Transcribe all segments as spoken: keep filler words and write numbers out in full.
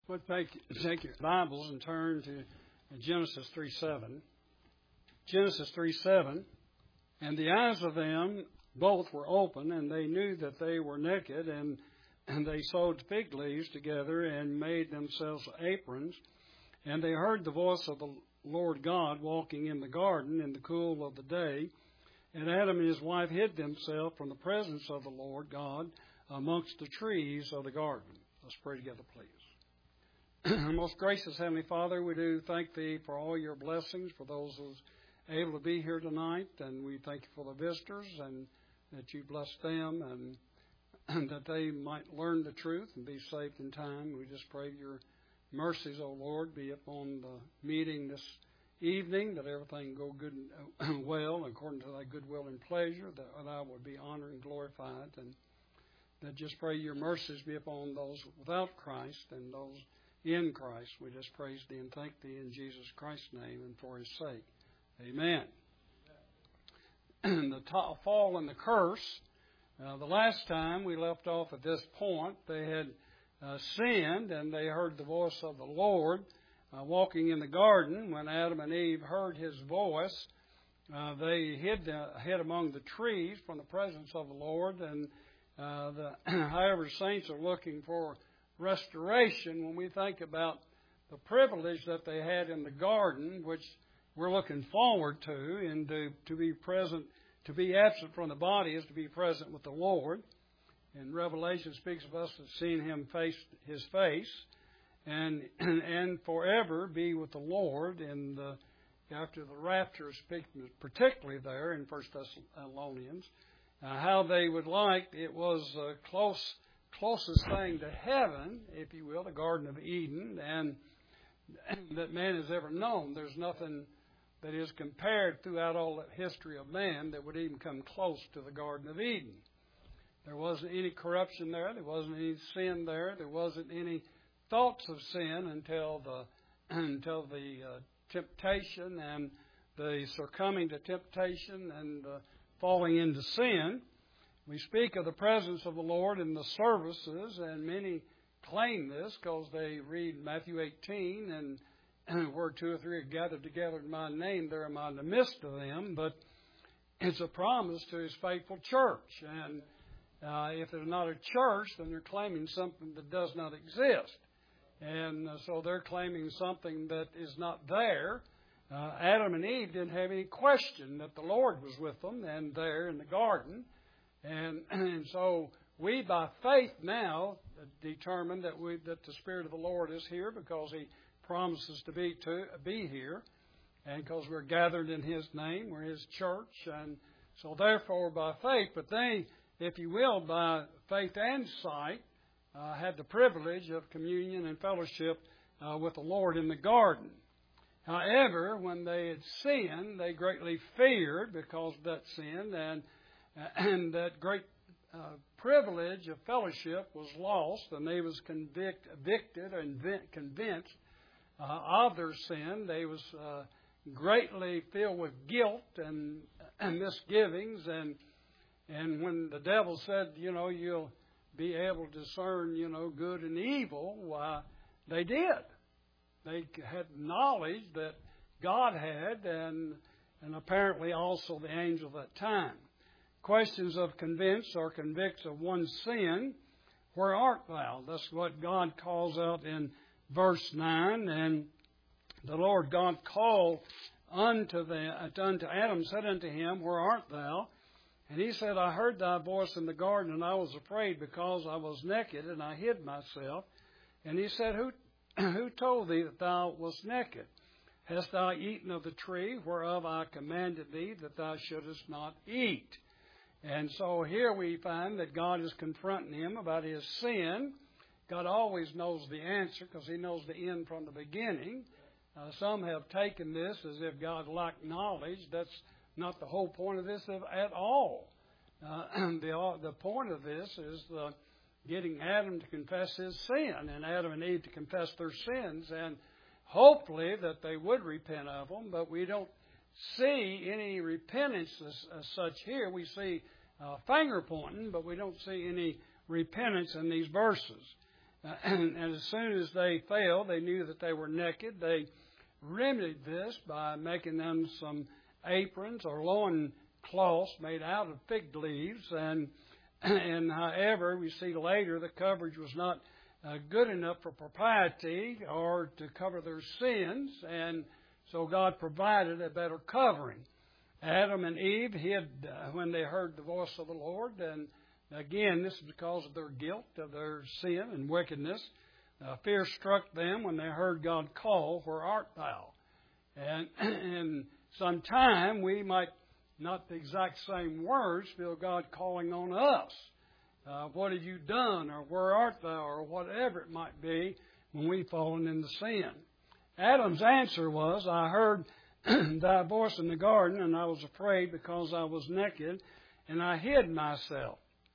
Well, take, take your Bibles and turn to Genesis three seven. Genesis three seven. And the eyes of them both were open, and they knew that they were naked, and, and they sewed fig leaves together and made themselves aprons. And they heard the voice of the Lord God walking in the garden in the cool of the day. And Adam and his wife hid themselves from the presence of the Lord God amongst the trees of the garden. Let's pray together, please. Most gracious Heavenly Father, we do thank Thee for all your blessings, for those who are able to be here tonight, and we thank you for the visitors, and that you bless them, and, and that they might learn the truth and be saved in time. We just pray your mercies, O Lord, be upon the meeting this evening, that everything go good and well according to thy good will and pleasure, that thou would be honored and glorified, and that just pray your mercies be upon those without Christ and those in Christ. We just praise Thee and thank Thee in Jesus Christ's name and for His sake. Amen. The to- fall and the curse. Uh, the last time we left off at this point, they had uh, sinned, and they heard the voice of the Lord uh, walking in the garden. When Adam and Eve heard His voice, uh, they hid, the, hid among the trees from the presence of the Lord. And uh, the, however, saints are looking for restoration. When we think about the privilege that they had in the garden, which we're looking forward to, and to, to be present, to be absent from the body is to be present with the Lord. And Revelation speaks of us as seeing Him face His face, and and forever be with the Lord. And the, after the rapture, speaking particularly there in First Thessalonians, uh, how they would like it was uh, close. closest thing to heaven, if you will, the Garden of Eden, and that man has ever known. There's nothing that is compared throughout all the history of man that would even come close to the Garden of Eden. There wasn't any corruption there. There wasn't any sin there. There wasn't any thoughts of sin until the until the uh, temptation and the succumbing to temptation and uh, falling into sin. We speak of the presence of the Lord in the services, and many claim this because they read Matthew eighteen, and where two or three are gathered together in my name, there am I in the midst of them. But it's a promise to His faithful church. And uh, if there's not a church, then they're claiming something that does not exist. And uh, so they're claiming something that is not there. Uh, Adam and Eve didn't have any question that the Lord was with them and there in the garden. And, and so we, by faith now, determine that we that the Spirit of the Lord is here because He promises to be to be here, and because we're gathered in His name, we're His church, and so therefore by faith, but they, if you will, by faith and sight, uh, had the privilege of communion and fellowship uh, with the Lord in the garden. However, when they had sinned, they greatly feared because of that sin, and And that great uh, privilege of fellowship was lost, and they was convict, convicted and convinced uh, of their sin. They was uh, greatly filled with guilt and, and misgivings. And and when the devil said, you know, you'll be able to discern, you know, good and evil, why, they did. They had knowledge that God had, and and apparently also the angel at that time. Questions of convince or convicts of one's sin. Where art thou? That's what God calls out in verse nine. And the Lord God called unto the unto Adam, said unto him, Where art thou? And he said, I heard thy voice in the garden, and I was afraid because I was naked, and I hid myself. And he said, Who who told thee that thou wast naked? Hast thou eaten of the tree whereof I commanded thee that thou shouldest not eat? And so here we find that God is confronting him about his sin. God always knows the answer because He knows the end from the beginning. Uh, some have taken this as if God lacked knowledge. That's not the whole point of this at all. Uh, the, the point of this is the getting Adam to confess his sin, and Adam and Eve to confess their sins, and hopefully that they would repent of them, but we don't see any repentance as, as such here. We see uh, finger pointing, but we don't see any repentance in these verses. Uh, and, and as soon as they fell, they knew that they were naked. They remedied this by making them some aprons or loin cloths made out of fig leaves. And, and however, we see later the coverage was not uh, good enough for propriety or to cover their sins. And so God provided a better covering. Adam and Eve hid uh, when they heard the voice of the Lord. And again, this is because of their guilt, of their sin and wickedness. Uh, fear struck them when they heard God call, "Where art thou?" And, and sometime we might, not the exact same words, feel God calling on us. Uh, what have you done? Or where art thou? Or whatever it might be when we've fallen into sin. Adam's answer was, "I heard thy voice in the garden, and I was afraid because I was naked, and I hid myself."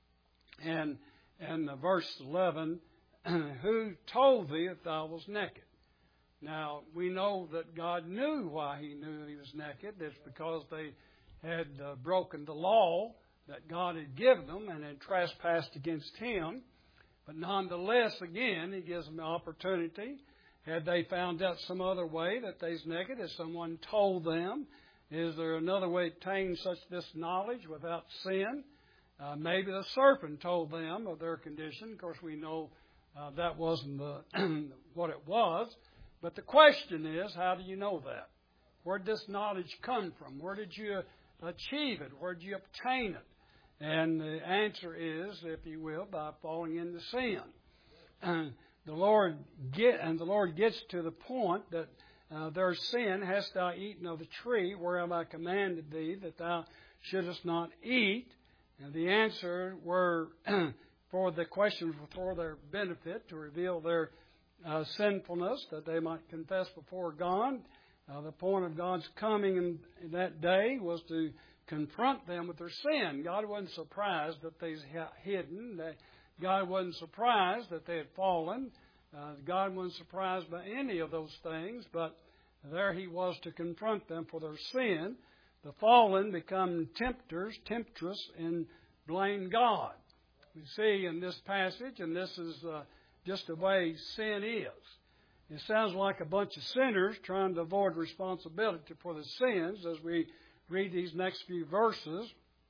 And, and uh, verse eleven, "Who told thee that thou was naked?" Now, we know that God knew why he knew he was naked. It's because they had uh, broken the law that God had given them and had trespassed against him. But nonetheless, again, he gives them the opportunity. Had they found out some other way that they's naked, has someone told them? Is there another way to obtain such this knowledge without sin? Uh, maybe the serpent told them of their condition. Of course, we know uh, that wasn't the what it was. But the question is, how do you know that? Where did this knowledge come from? Where did you achieve it? Where did you obtain it? And the answer is, if you will, by falling into sin. Uh, the Lord get and the Lord gets to the point that uh, their sin, "Hast thou eaten of the tree whereof I commanded thee that thou shouldest not eat?" And the answer were for the questions were for their benefit, to reveal their uh, sinfulness, that they might confess before God. Uh, the point of God's coming in, in that day was to confront them with their sin. God wasn't surprised that they had hidden. That God wasn't surprised that they had fallen. Uh, God wasn't surprised by any of those things, but there he was to confront them for their sin. The fallen become tempters, temptress, and blame God. We see in this passage, and this is uh, just the way sin is. It sounds like a bunch of sinners trying to avoid responsibility for the sins as we read these next few verses.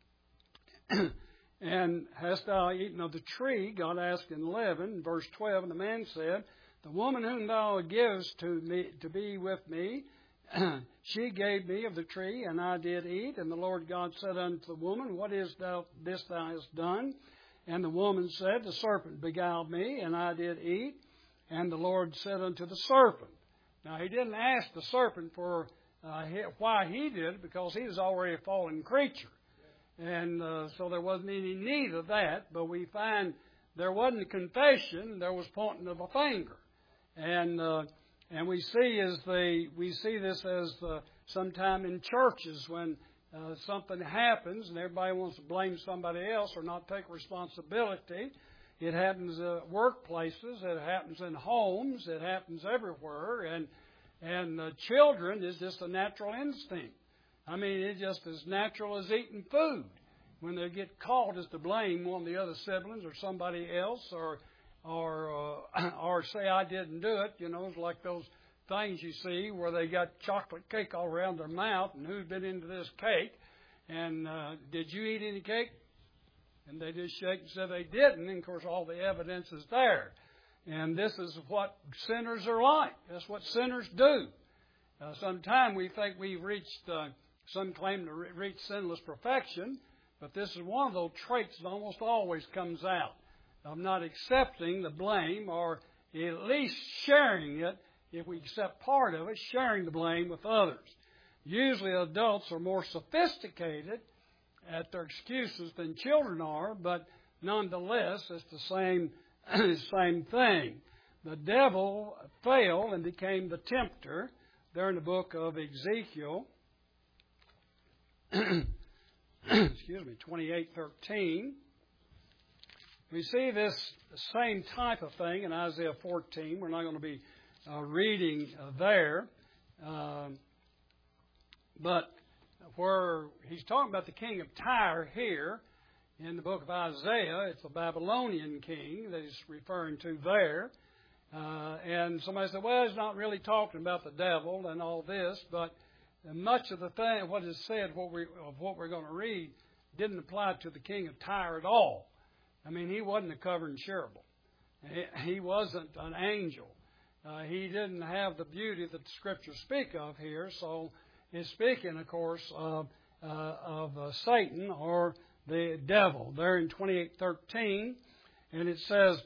And "Hast thou eaten of the tree?" God asked in eleven, verse twelve, and the man said, "The woman whom thou givest to me to be with me, she gave me of the tree, and I did eat." And the Lord God said unto the woman, "What is thou, this thou hast done?" And the woman said, "The serpent beguiled me, and I did eat." And the Lord said unto the serpent. Now, he didn't ask the serpent for uh, why he did it, because he was already a fallen creature. And uh, so there wasn't any need of that. But we find there wasn't a confession, there was pointing of a finger. And uh, and we see as the we see this as uh, sometime in churches when uh, something happens and everybody wants to blame somebody else or not take responsibility. It happens at workplaces, it happens in homes, it happens everywhere, and and uh, children is just a natural instinct. I mean, it's just as natural as eating food. When they get caught, is to blame one of the other siblings or somebody else, or or uh, or say I didn't do it. You know, it's like those things you see where they got chocolate cake all around their mouth, and who's been into this cake? And uh, did you eat any cake? And they just shake and say they didn't. And, of course, all the evidence is there. And this is what sinners are like. That's what sinners do. Uh, Sometimes we think we've reached, uh, some claim to re- reach sinless perfection, but this is one of those traits that almost always comes out of not accepting the blame, or at least sharing it, if we accept part of it, sharing the blame with others. Usually adults are more sophisticated at their excuses than children are, but nonetheless, it's the same, same thing. The devil failed and became the tempter. There in the book of Ezekiel, excuse me, twenty-eight thirteen, we see this same type of thing in Isaiah fourteen. We're not going to be uh, reading uh, there, uh, but where he's talking about the king of Tyre here, in the book of Isaiah. It's a Babylonian king that he's referring to there. Uh, and somebody said, well, he's not really talking about the devil and all this, but much of the thing, what is said, what we, of what we're going to read, didn't apply to the king of Tyre at all. I mean, he wasn't a covering cherubim. He, he wasn't an angel. Uh, he didn't have the beauty that the Scriptures speak of here. So it's speaking, of course, of, uh, of uh, Satan or the devil. There in twenty-eight thirteen, and it says,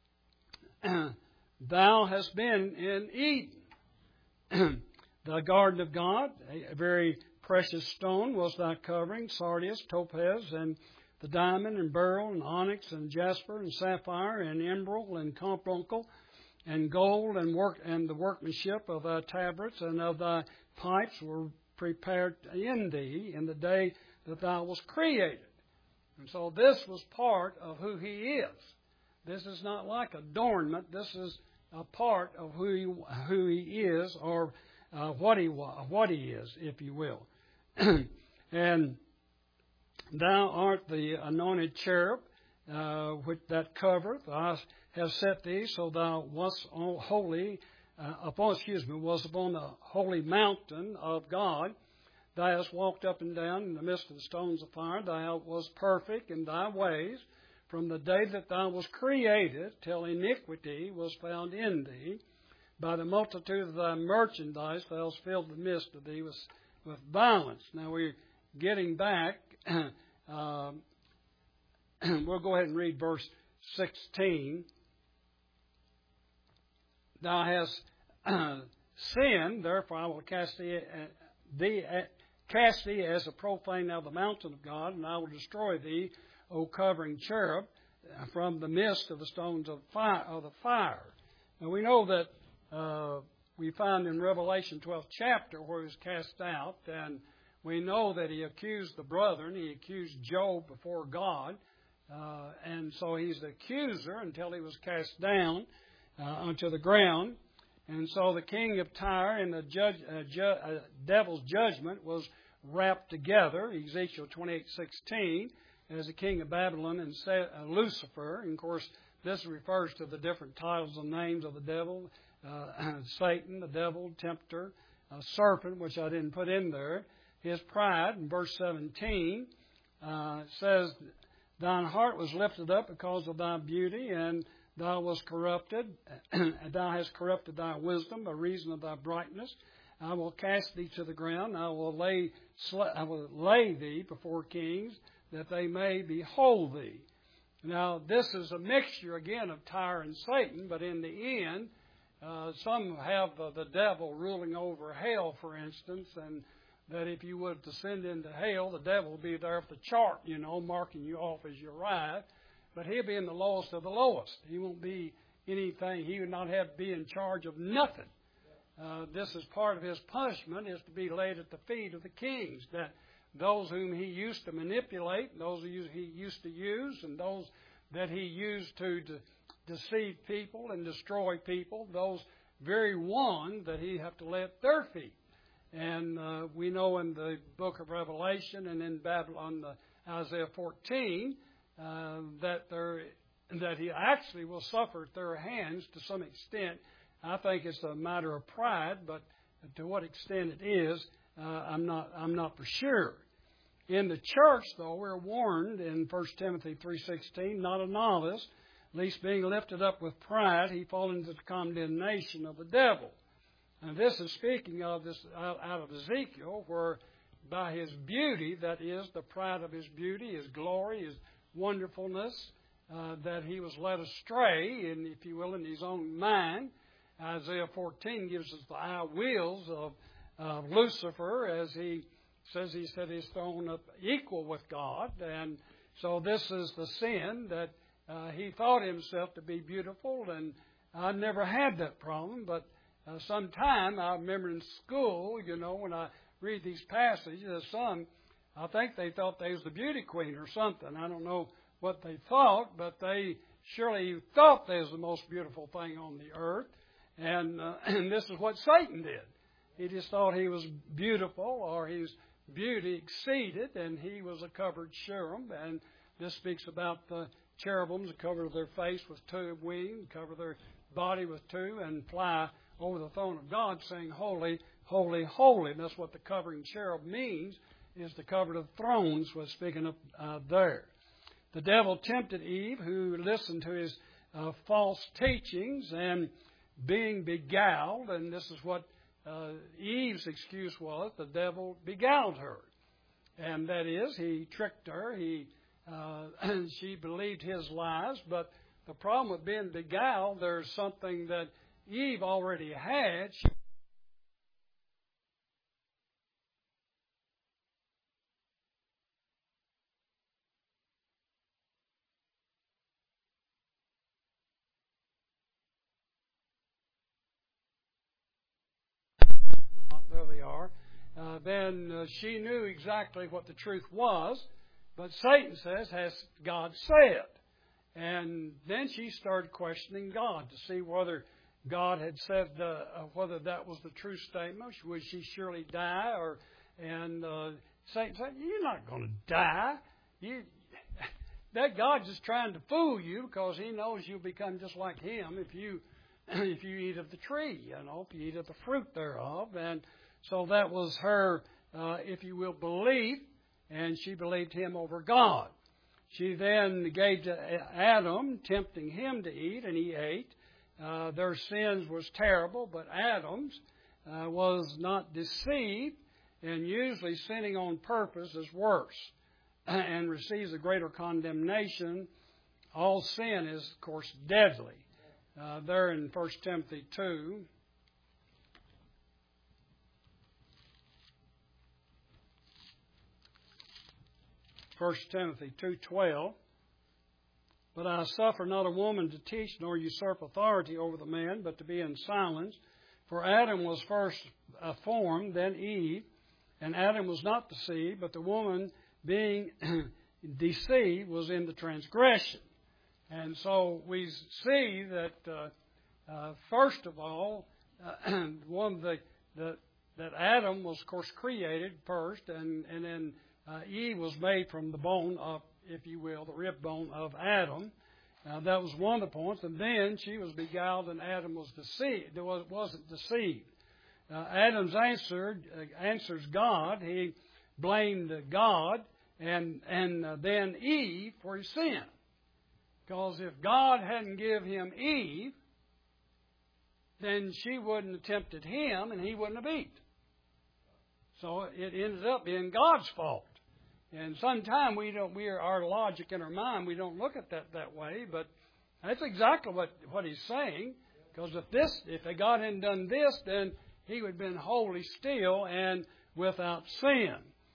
thou hast been in Eden, the garden of God, a very precious stone was thy covering, sardius, topaz, and the diamond, and beryl, and onyx, and jasper, and sapphire, and emerald, and carbuncle, and gold, and work, and the workmanship of thy tabrets and of thy pipes were prepared in thee in the day that thou wast created. And so this was part of who he is. This is not like adornment. This is a part of who he, who he is, or uh, what he what he is, if you will. And thou art the anointed cherub, uh, which that covereth. I have set thee, so thou wast holy, uh, upon excuse me, was upon the holy mountain of God. Thou hast walked up and down in the midst of the stones of fire. Thou wast perfect in thy ways, from the day that thou wast created, till iniquity was found in thee. By the multitude of thy merchandise thou hast filled the midst of thee with, with violence. Now we're getting back. uh, we'll go ahead and read verse sixteen. Thou hast uh, sinned, therefore I will cast thee, uh, thee uh, cast thee as a profane out of the mountain of God, and I will destroy thee, O covering cherub, from the midst of the stones of fire. Of the fire. Now we know that uh, we find in Revelation twelfth chapter where he was cast out, and we know that he accused the brethren. He accused Job before God, uh, and so he's the accuser until he was cast down uh, onto the ground. And so the king of Tyre and the judge, uh, ju- uh, devil's judgment was wrapped together. Ezekiel twenty-eight sixteen. As the king of Babylon and Lucifer. And of course, this refers to the different titles and names of the devil. Uh, Satan, the devil, tempter, uh, serpent, which I didn't put in there. His pride, in verse seventeen, uh, says, thine heart was lifted up because of thy beauty, and thou wast corrupted. And thou hast corrupted thy wisdom by reason of thy brightness. I will cast thee to the ground. I will lay, I will lay thee before kings, that they may behold thee. Now, this is a mixture, again, of Tyre and Satan, but in the end, uh, some have uh, the devil ruling over hell, for instance, and that if you would descend into hell, the devil will be there with the chart, you know, marking you off as you arrive, but he'll be in the lowest of the lowest. He won't be anything. He would not have to be in charge of nothing. Uh, this is part of his punishment, is to be laid at the feet of the kings, that those whom he used to manipulate, those he used to use, and those that he used to de- deceive people and destroy people, those very ones that he have to lay at their feet. And uh, we know in the book of Revelation and in Babylon, the Isaiah fourteen, uh, that there that he actually will suffer at their hands to some extent. I think it's a matter of pride, but to what extent it is, uh, I'm not I'm not for sure. In the church, though, we're warned in First Timothy three sixteen, not a novice, lest being lifted up with pride, he fall into the condemnation of the devil. And this is speaking of this out, out of Ezekiel, where by his beauty, that is, the pride of his beauty, his glory, his wonderfulness, uh, that he was led astray, and if you will, in his own mind. Isaiah fourteen gives us the I wills of, of Lucifer, as he says he set his throne up equal with God. And so this is the sin that uh, he thought himself to be beautiful, and I never had that problem, but uh, sometime I remember in school, you know, when I read these passages, some, I think they thought they was the beauty queen or something. I don't know what they thought, but they surely thought they was the most beautiful thing on the earth. And, uh, and this is what Satan did. He just thought he was beautiful, or his beauty exceeded, and he was a covered cherub. And this speaks about the cherubims that cover their face with two wings, cover their body with two, and fly over the throne of God, saying, Holy, holy, holy. And that's what the covering cherub means, is the cover of thrones was speaking of uh, there. The devil tempted Eve, who listened to his uh, false teachings and being beguiled, and this is what uh, Eve's excuse was, the devil beguiled her. And that is, he tricked her, he uh, she believed his lies, but the problem with being beguiled, there's something that Eve already had. She there they are. Uh, then uh, she knew exactly what the truth was, but Satan says, has God said? And then she started questioning God to see whether God had said, uh, uh, whether that was the true statement. Would she surely die? Or And uh, Satan said, you're not going to die. You, that God's just trying to fool you because he knows you'll become just like him if you if you eat of the tree, you know, if you eat of the fruit thereof. And so that was her, uh, if you will, belief, and she believed him over God. She then gave to Adam, tempting him to eat, and he ate. Uh, their sins was terrible, but Adam's uh, was not deceived, and usually sinning on purpose is worse and receives a greater condemnation. All sin is, of course, deadly. Uh, there in First Timothy two, First Timothy two twelve. But I suffer not a woman to teach, nor usurp authority over the man, but to be in silence. For Adam was first uh, formed, then Eve, and Adam was not deceived, but the woman, being deceived, was in the transgression. And so we see that, uh, uh, first of all, uh, one of the, the that Adam was, of course, created first, and, and then uh, Eve was made from the bone of, if you will, the rib bone of Adam. Uh, that was one of the points. And then she was beguiled, and Adam was deceived. It wasn't deceived. Uh, Adam's answered uh, answers God. He blamed God, and and uh, then Eve for his sin. Because if God hadn't given him Eve, then she wouldn't have tempted him, and he wouldn't have eaten. So it ended up being God's fault. And sometimes we don't, we are our logic in our mind, we don't look at that that way. But that's exactly what, what he's saying. Because if this, if God hadn't done this, then he would have been wholly still and without sin.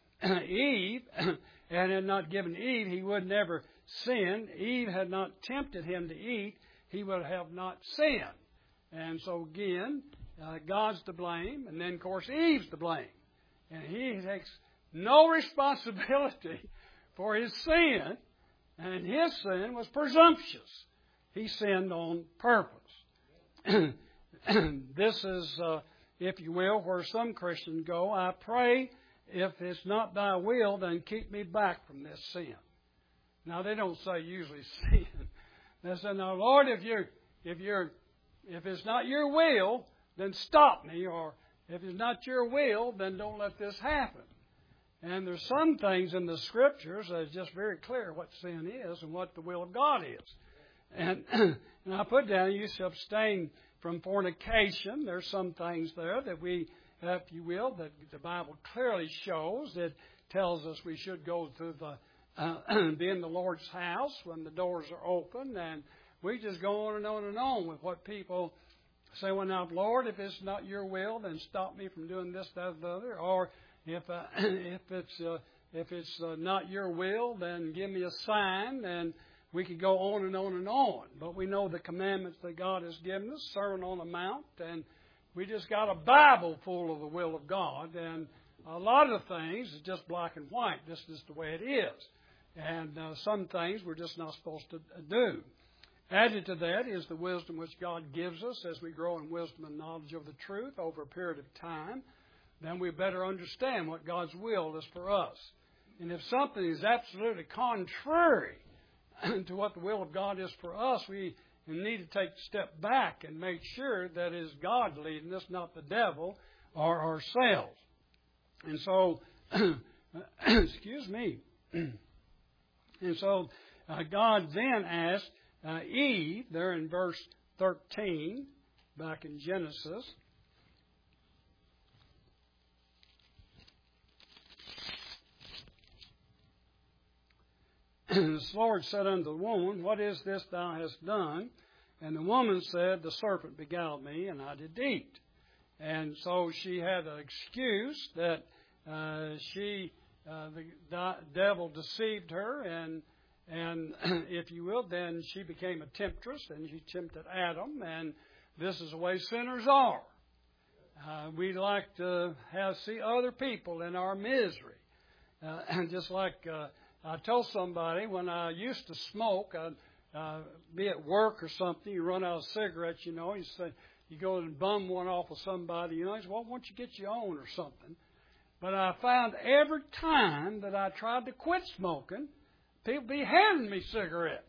Eve, and had not given Eve, he would never sin. Eve had not tempted him to eat, he would have not sinned. And so again, uh, God's to blame, and then of course Eve's to blame. And he takes no responsibility for his sin, and his sin was presumptuous. He sinned on purpose. This is, uh, if you will, where some Christians go. I pray, if it's not thy will, then keep me back from this sin. Now, they don't say usually sin. They say, now, Lord, if you're, if you're, if it's not your will, then stop me. Or if it's not your will, then don't let this happen. And there's some things in the Scriptures that is just very clear what sin is and what the will of God is. And, and I put down, you should abstain from fornication. There's some things there that we, if you will, that the Bible clearly shows. It tells us we should go to the Uh, be in the Lord's house when the doors are open, and we just go on and on and on with what people say. Well, now, Lord, if it's not your will, then stop me from doing this, that, or the other. Or if uh, if it's uh, if it's uh, not your will, then give me a sign. And we could go on and on and on. But we know the commandments that God has given us, Sermon on the Mount, and we just got a Bible full of the will of God. And a lot of things is just black and white. This is the way it is. And uh, some things we're just not supposed to do. Added to that is the wisdom which God gives us as we grow in wisdom and knowledge of the truth over a period of time. Then we better understand what God's will is for us. And if something is absolutely contrary to what the will of God is for us, we need to take a step back and make sure that it is God leading us, not the devil or ourselves. And so, excuse me. And so uh, God then asked uh, Eve, there in verse thirteen, back in Genesis, the Lord said unto the woman, What is this thou hast done? And the woman said, The serpent beguiled me, and I did eat. And so she had an excuse that uh, she, uh, the di- devil deceived her, and and if you will, then she became a temptress, and she tempted Adam, and this is the way sinners are. Uh, we like to have see other people in our misery, uh, and just like. Uh, I told somebody when I used to smoke, I'd uh, be at work or something, you run out of cigarettes, you know, you say, you go and bum one off of somebody, you know, he said, well, why don't you get your own or something? But I found every time that I tried to quit smoking, people be handing me cigarettes.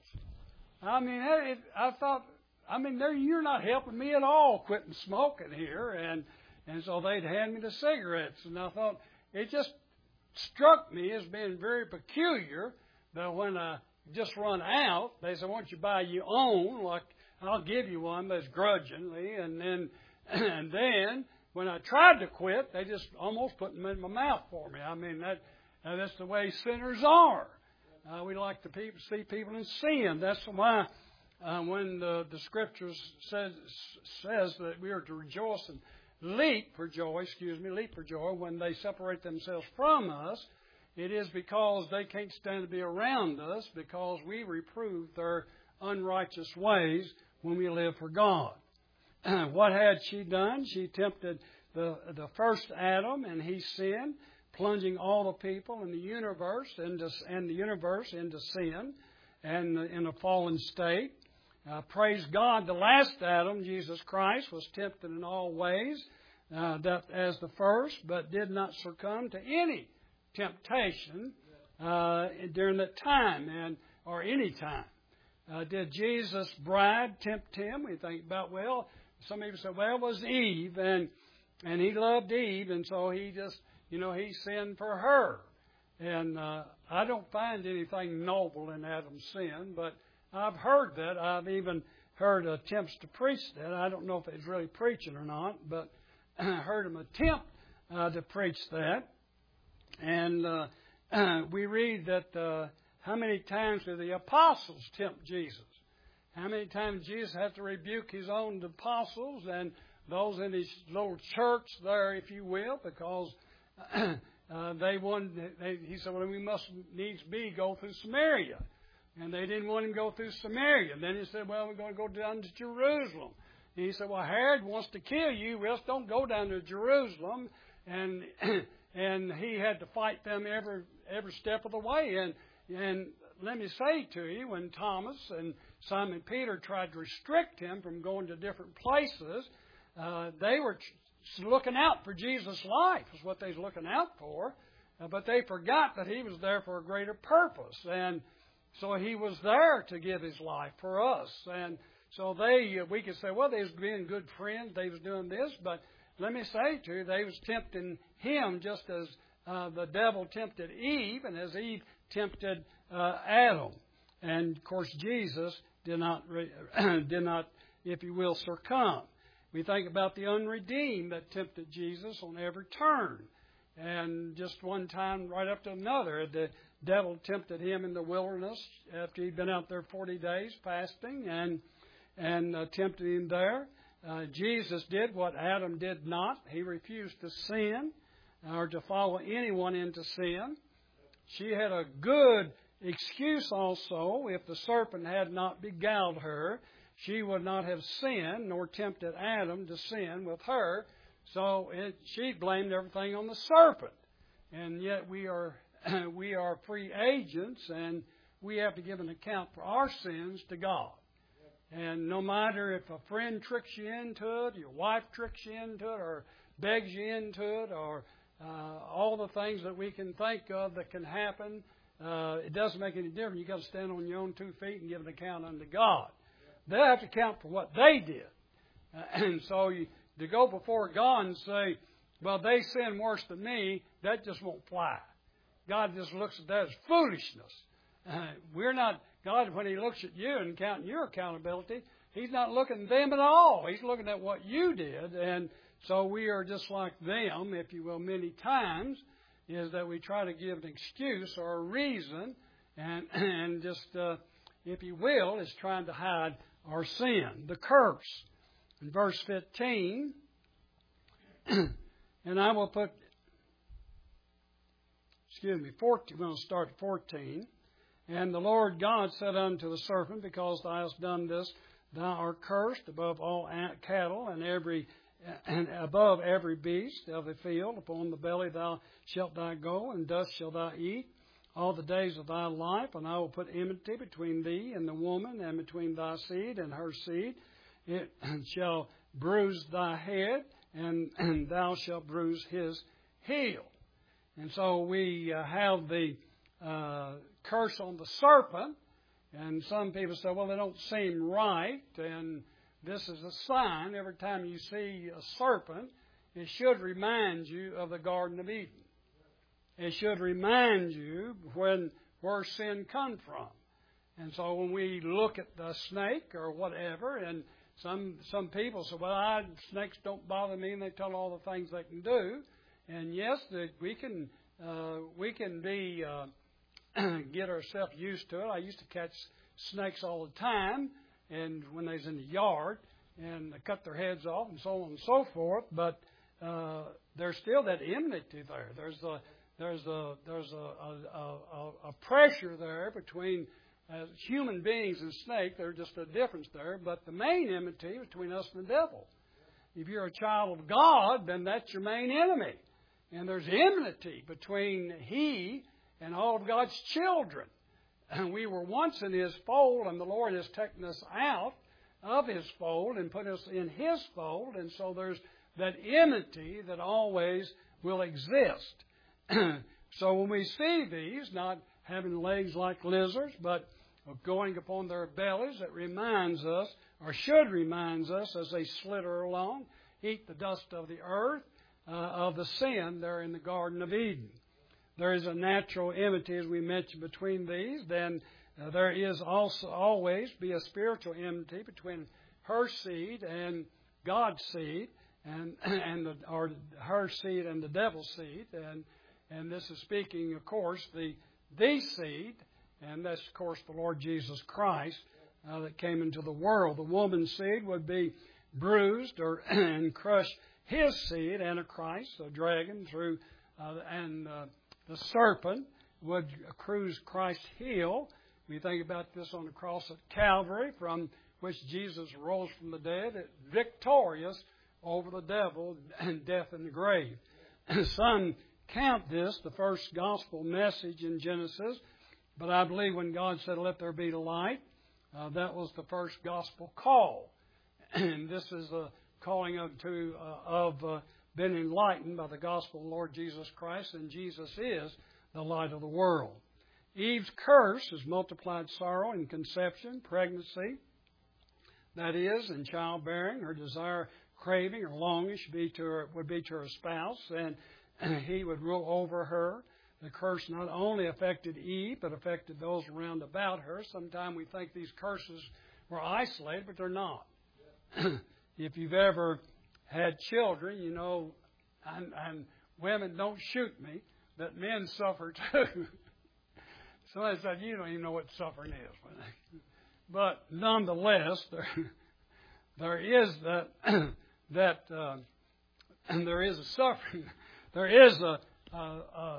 I mean, it, I thought, I mean, you're not helping me at all quitting smoking here. And, and so they'd hand me the cigarettes. And I thought, it just struck me as being very peculiar that when I just run out, they say, why don't you buy your own? Like, I'll give you one, but it's grudgingly. And then, and then when I tried to quit, they just almost put them in my mouth for me. I mean, that uh, that's the way sinners are. Uh, we like to people, see people in sin. That's why uh, when the, the Scriptures says says that we are to rejoice and leap for joy, excuse me, leap for joy when they separate themselves from us, it is because they can't stand to be around us because we reprove their unrighteous ways when we live for God. What had she done? She tempted the, the first Adam, and he sinned, plunging all the people in the universe into, and the universe into sin and in a fallen state. Uh, praise God, the last Adam, Jesus Christ, was tempted in all ways uh, that as the first, but did not succumb to any temptation uh, during that time and or any time. Uh, did Jesus' bride tempt him? We think about, well, some people say, well, it was Eve, and and he loved Eve, and so he just, you know, he sinned for her. And uh, I don't find anything noble in Adam's sin, but I've heard that. I've even heard attempts to preach that. I don't know if he's really preaching or not, but I heard him attempt uh, to preach that. And uh, we read that uh, how many times did the apostles tempt Jesus? How many times Jesus had to rebuke his own apostles and those in his little church there, if you will, because uh, they wanted. They, he said, "Well, we must needs be go through Samaria." And they didn't want him to go through Samaria. And then he said, well, we're going to go down to Jerusalem. And he said, well, Herod wants to kill you. Well, don't go down to Jerusalem. And and he had to fight them every every step of the way. And and let me say to you, when Thomas and Simon Peter tried to restrict him from going to different places, uh, they were looking out for Jesus' life is what they was looking out for. Uh, but they forgot that he was there for a greater purpose. And so he was there to give his life for us. And so they, we could say, well, they was being good friends. They was doing this. But let me say to you, they was tempting him just as uh, the devil tempted Eve and as Eve tempted uh, Adam. And, of course, Jesus did not, did not, if you will, succumb. We think about the unredeemed that tempted Jesus on every turn. And just one time right up to another, the devil tempted him in the wilderness after he'd been out there forty days fasting and and uh, tempted him there. Uh, Jesus did what Adam did not. He refused to sin or to follow anyone into sin. She had a good excuse also. If the serpent had not beguiled her, she would not have sinned nor tempted Adam to sin with her. So it, she blamed everything on the serpent. And yet we are we are free agents, and we have to give an account for our sins to God. And no matter if a friend tricks you into it, your wife tricks you into it, or begs you into it, or uh, all the things that we can think of that can happen. Uh, it doesn't make any difference. You've got to stand on your own two feet and give an account unto God. They'll have to account for what they did. Uh, and so you, to go before God and say, well, they sin worse than me, that just won't fly. God just looks at that as foolishness. Uh, we're not, God, when He looks at you and counting your accountability, He's not looking at them at all. He's looking at what you did. And so we are just like them, if you will, many times, is that we try to give an excuse or a reason, and, and just, uh, if you will, is trying to hide our sin, the curse. In verse fifteen, and I will put, excuse me, fourteen, we're going to start at fourteen. And the Lord God said unto the serpent, because thou hast done this, thou art cursed above all cattle and every and above every beast of the field. Upon the belly thou shalt thou go, and dust shalt thou eat all the days of thy life. And I will put enmity between thee and the woman, and between thy seed and her seed. It shall bruise thy head, and, and thou shalt bruise his heel. And so we uh, have the uh, curse on the serpent. And some people say, well, they don't seem right. And this is a sign. Every time you see a serpent, it should remind you of the Garden of Eden. It should remind you when where sin come from. And so when we look at the snake or whatever, and some some people say, well, I, snakes don't bother me, and they tell all the things they can do. And yes, that we can uh, we can be uh, get ourselves used to it. I used to catch snakes all the time, and when they was in the yard, and they cut their heads off, and so on and so forth. But uh, there's still that enmity there. There's a there's a there's a a, a, a pressure there between uh, human beings and snake. There's just a difference there. But the main enmity between us and the devil. If you're a child of God, then that's your main enemy. And there's enmity between He and all of God's children. And we were once in His fold, and the Lord has taken us out of His fold and put us in His fold. And so there's that enmity that always will exist. So when we see these, not having legs like lizards, but going upon their bellies, it reminds us, or should remind us, as they slither along, eat the dust of the earth, uh, of the sin there in the Garden of Eden. There is a natural enmity, as we mentioned, between these. Then uh, there is also always be a spiritual enmity between her seed and God's seed, and and the, or her seed and the devil's seed. And and this is speaking, of course, the the seed, and that's of course the Lord Jesus Christ uh, that came into the world. The woman's seed would be bruised or and crush his seed, Antichrist, the dragon, through uh, and uh, the serpent would cruise Christ's heel. We think about this on the cross at Calvary, from which Jesus rose from the dead, victorious over the devil and death and the grave. Some count this the first gospel message in Genesis, but I believe when God said, "Let there be light," uh, that was the first gospel call. And this is a calling of, to, uh, of uh, been enlightened by the gospel of the Lord Jesus Christ, and Jesus is the light of the world. Eve's curse is multiplied sorrow in conception, pregnancy, that is, in childbearing. Her desire, craving, or longing should be to her, would be to her spouse, and he would rule over her. The curse not only affected Eve, but affected those around about her. Sometimes we think these curses were isolated, but they're not. If you've ever had children, you know, and, and women don't shoot me, that men suffer too. Somebody said, you don't even know what suffering is. But nonetheless, there, there is that, that uh, and there is a suffering. There is a, a, a,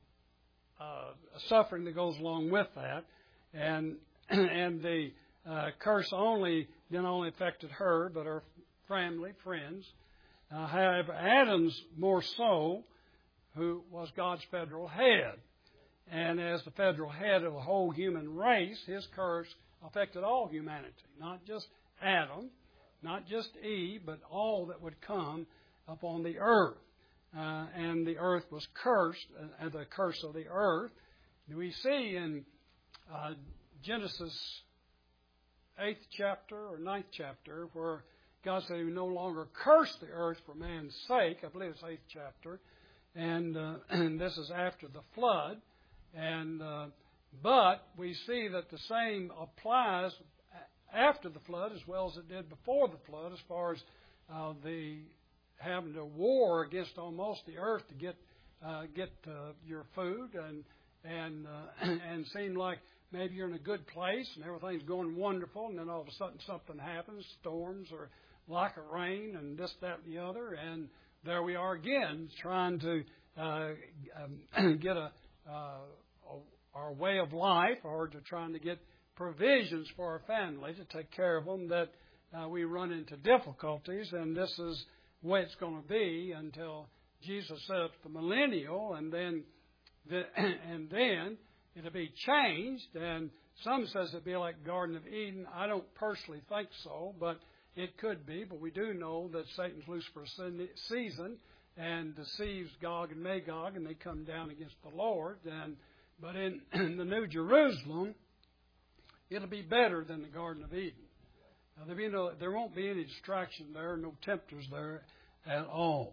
a suffering that goes along with that. And, and the uh, curse only, not only affected her, but her family, friends. Uh, however, Adam's more so, who was God's federal head. And as the federal head of the whole human race, his curse affected all humanity, not just Adam, not just Eve, but all that would come upon the earth. uh, and the earth was cursed, uh, the curse of the earth. We see in uh, Genesis eighth chapter or ninth chapter where God said He would no longer curse the earth for man's sake. I believe it's eighth chapter, and, uh, and this is after the flood. And uh, but we see that the same applies after the flood as well as it did before the flood, as far as uh, the having to war against almost the earth to get uh, get uh, your food, and and uh, and seem like maybe you're in a good place and everything's going wonderful, and then all of a sudden something happens, storms or lack of rain and this, that, and the other, and there we are again trying to uh, um, get a, uh, a our way of life, or to trying to get provisions for our family to take care of them, that uh, we run into difficulties, and this is the way it's going to be until Jesus says the millennial, and then the, and then it'll be changed. And some says it'll be like Garden of Eden. I don't personally think so, but it could be. But we do know that Satan's loose for a season and deceives Gog and Magog, and they come down against the Lord. And but in, in the New Jerusalem, it'll be better than the Garden of Eden. Now, there, be no, there won't be any distraction there, no tempters there at all.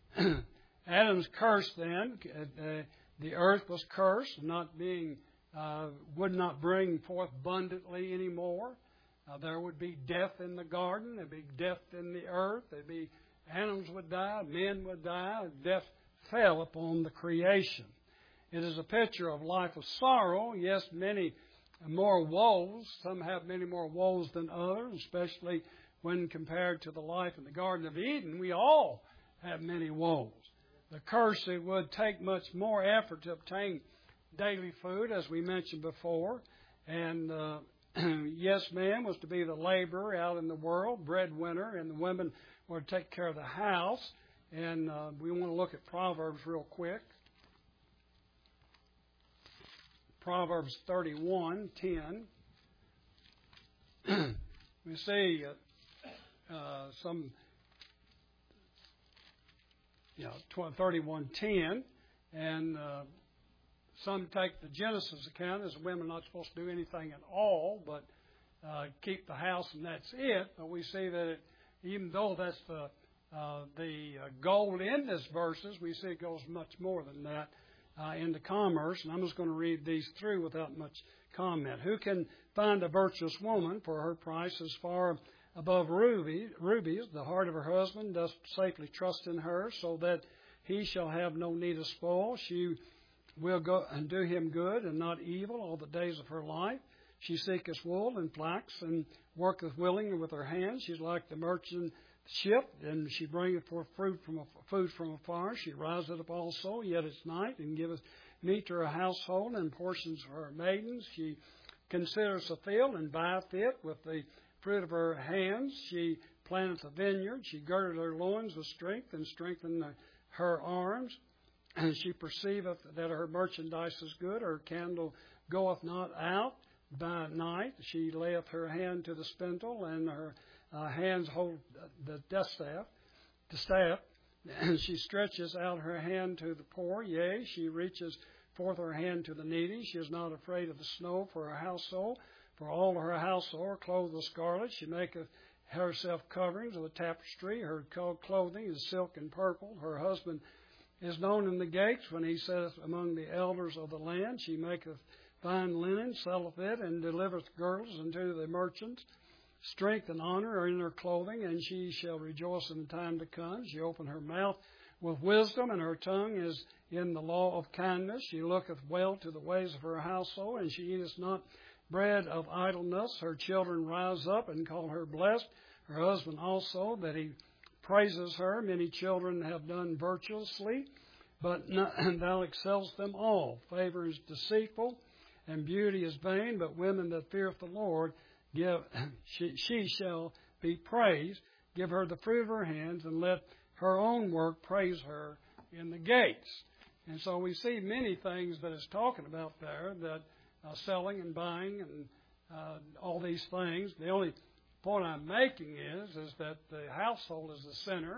Adam's curse then, uh, the earth was cursed, not being, uh, would not bring forth abundantly anymore. Uh, there would be death in the garden. There'd be death in the earth. There'd be animals would die, men would die. Death fell upon the creation. It is a picture of life of sorrow. Yes, many more woes. Some have many more woes than others, especially when compared to the life in the Garden of Eden. We all have many woes. The curse, it would take much more effort to obtain daily food, as we mentioned before. And uh, yes, man was to be the laborer out in the world, breadwinner, and the women were to take care of the house. And uh, we want to look at Proverbs real quick. Proverbs thirty-one ten. We see uh, uh, some, you know, thirty-one ten, and uh, some take the Genesis account as women not supposed to do anything at all, but uh, keep the house and that's it. But we see that it, even though that's the uh, the uh, goal in this verses, we see it goes much more than that. Uh, into commerce, and I'm just going to read these through without much comment. Who can find a virtuous woman, for her price is far above ruby, rubies? The heart of her husband doth safely trust in her, so that he shall have no need of spoil. She will go and do him good and not evil all the days of her life. She seeketh wool and flax, and worketh willingly with her hands. She's like the merchant ship, and she bringeth forth fruit from a, food from afar. She riseth up also, yet it's night, and giveth meat to her household and portions for her maidens. She considers the field and buyeth it with the fruit of her hands. She planteth a vineyard. She girded her loins with strength and strengthened her arms. And she perceiveth that her merchandise is good. Her candle goeth not out by night. She layeth her hand to the spindle, and her Uh, hands hold the distaff, the staff, and she stretches out her hand to the poor. Yea, she reaches forth her hand to the needy. She is not afraid of the snow for her household, for all her household are clothed with scarlet. She maketh herself coverings of the tapestry. Her clothing is silk and purple. Her husband is known in the gates when he sitteth among the elders of the land. She maketh fine linen, selleth it, and delivereth girdles unto the merchants. Strength and honor are in her clothing, and she shall rejoice in the time to come. She opened her mouth with wisdom, and her tongue is in the law of kindness. She looketh well to the ways of her household, and she eateth not bread of idleness. Her children rise up and call her blessed. Her husband also, that he praises her. Many children have done virtuously, but not, thou excellest them all. Favor is deceitful, and beauty is vain, but women that feareth the Lord, Give, she, she shall be praised. Give her the fruit of her hands, and let her own work praise her in the gates. And so we see many things that it's talking about there, that uh, selling and buying and uh, all these things. The only point I'm making is, is that the household is the center.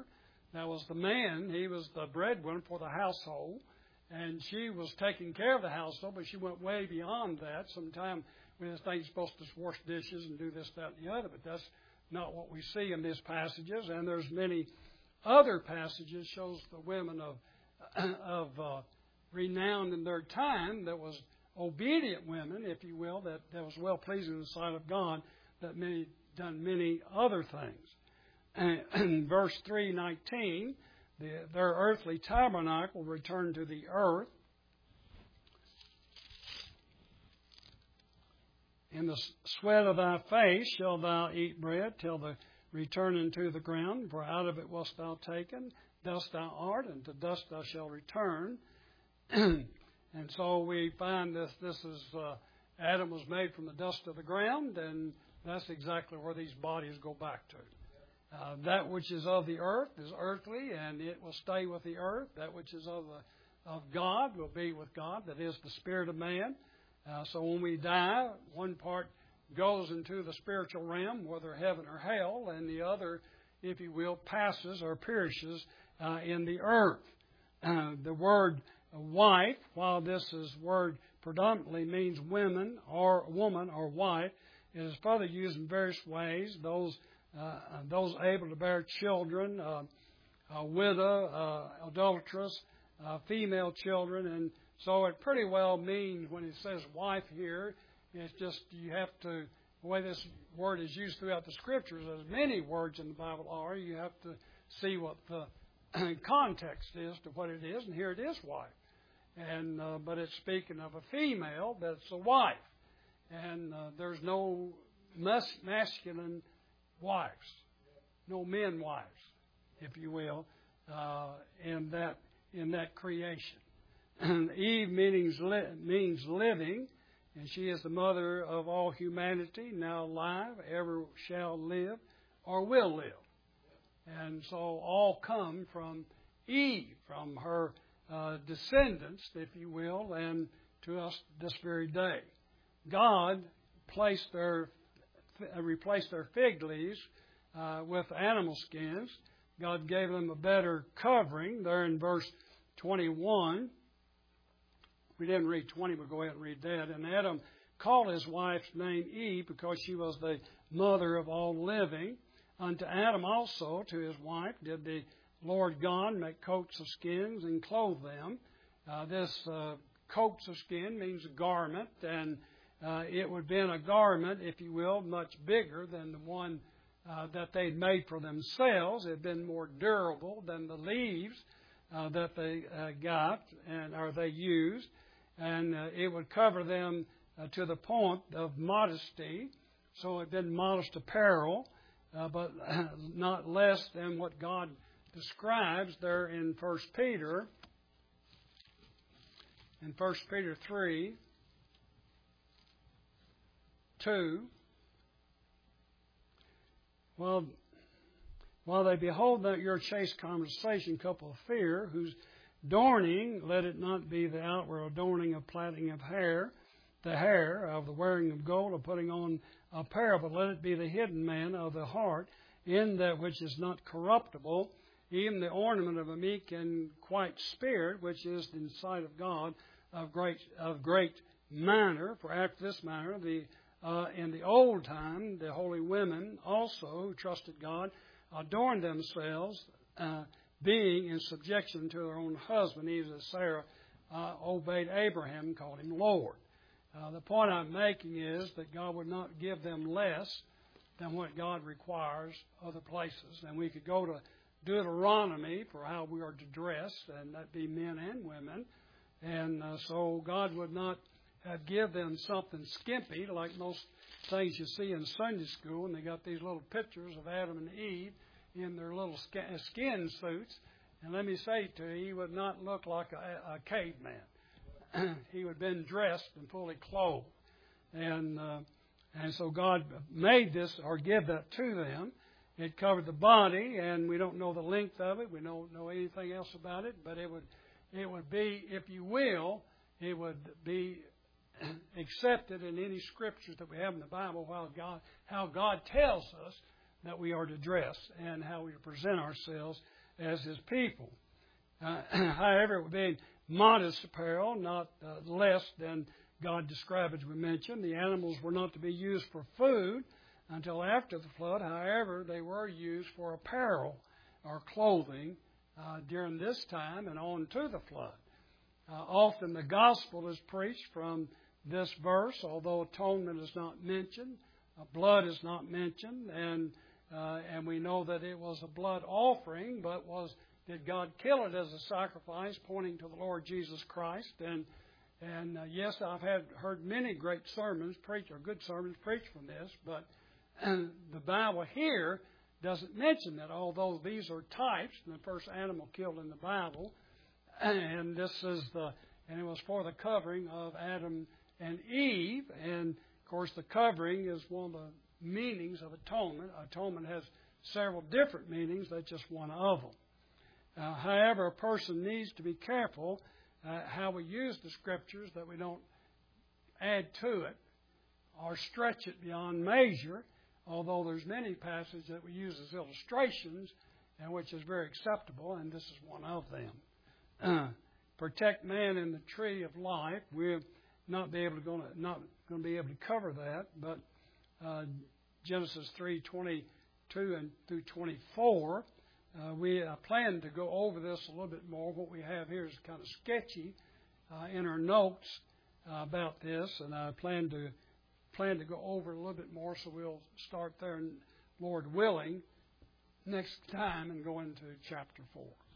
That was the man. He was the breadwinner for the household. And she was taking care of the household, but she went way beyond that. Sometimes when this thing's supposed to wash dishes and do this, that, and the other, but that's not what we see in these passages. And there's many other passages shows the women of of uh, renown in their time that was obedient women, if you will, that, that was well pleasing in the sight of God, that many done many other things. And in verse three nineteen, the, their earthly tabernacle returned to the earth. In the sweat of thy face shalt thou eat bread till the return into the ground, for out of it wast thou taken. Dust thou art, and to dust thou shalt return. And so we find this, this is, uh, Adam was made from the dust of the ground, and that's exactly where these bodies go back to. Uh, that which is of the earth is earthly, and it will stay with the earth. That which is of the, of God will be with God. That is the spirit of man. Uh, so when we die, one part goes into the spiritual realm, whether heaven or hell, and the other, if you will, passes or perishes uh, in the earth. Uh, the word wife, while this is word predominantly means women or woman or wife, it is further used in various ways. Those uh, those able to bear children, uh, a widow, uh, adulteress, uh, female children, and so it pretty well means when it says wife here, it's just you have to, the way this word is used throughout the Scriptures, as many words in the Bible are, you have to see what the context is to what it is, and here it is wife. And uh, but it's speaking of a female that's a wife, and uh, there's no mas- masculine wives, no men wives, if you will, uh, in that in that creation. Eve means li- means living, and she is the mother of all humanity, now alive, ever shall live, or will live. And so all come from Eve, from her uh, descendants, if you will, and to us this very day. God placed their, uh, replaced their fig leaves uh, with animal skins. God gave them a better covering. There in verse twenty-one. We didn't read twenty, but go ahead and read that. And Adam called his wife's name Eve because she was the mother of all living. Unto Adam also, to his wife, did the Lord God make coats of skins and clothe them. Uh, this uh, coats of skin means a garment, and uh, it would have been a garment, if you will, much bigger than the one uh, that they'd made for themselves. It had been more durable than the leaves uh, that they uh, got and or they used, and uh, it would cover them uh, to the point of modesty. So it had been modest apparel. Uh, but not less than what God describes there in First Peter, in First Peter three, two. While, while they behold that your chaste conversation, couple of fear, whose adorning, let it not be the outward adorning of plaiting of hair, the hair, of the wearing of gold, of putting on apparel, but let it be the hidden man of the heart, in that which is not corruptible, even the ornament of a meek and quiet spirit, which is in sight of God of great of great manner. For after this manner, the uh, in the old time, the holy women also who trusted God adorned themselves, uh, being in subjection to their own husband, even as Sarah uh, obeyed Abraham and called him Lord. Uh, the point I'm making is that God would not give them less than what God requires other places. And we could go to Deuteronomy for how we are to dress, and that be men and women. And uh, so God would not have give them something skimpy like most things you see in Sunday school, and they got these little pictures of Adam and Eve in their little skin suits. And let me say to you, he would not look like a, a caveman. He would have been dressed and fully clothed. And uh, and so God made this or give that to them. It covered the body, and we don't know the length of it. We don't know anything else about it. But it would it would be, if you will, it would be accepted in any scriptures that we have in the Bible while God, how God tells us that we are to dress and how we present ourselves as His people. Uh, however, it would be modest apparel, not uh, less than God described, as we mentioned. The animals were not to be used for food until after the flood. However, they were used for apparel or clothing uh, during this time and on to the flood. Uh, often the gospel is preached from this verse, although atonement is not mentioned, uh, blood is not mentioned, and uh, and we know that it was a blood offering, but was did God kill it as a sacrifice, pointing to the Lord Jesus Christ? And and uh, yes, I've had heard many great sermons preached, or good sermons preached from this, but and the Bible here doesn't mention that, although these are types, and the first animal killed in the Bible, and this is the, and it was for the covering of Adam and Eve, and of course the covering is one of the meanings of atonement. Atonement has several different meanings, that's just one of them. Uh, however, a person needs to be careful uh, how we use the Scriptures, that we don't add to it or stretch it beyond measure, although there's many passages that we use as illustrations, and which is very acceptable, and this is one of them. Uh, protect man in the tree of life. We're not be able to go not going to be able to cover that, but uh, Genesis three twenty-two and through twenty-four. Uh, we uh, plan to go over this a little bit more. What we have here is kind of sketchy uh, in our notes uh, about this, and I plan to plan to go over it a little bit more. So we'll start there, and Lord willing, next time, and go into chapter four.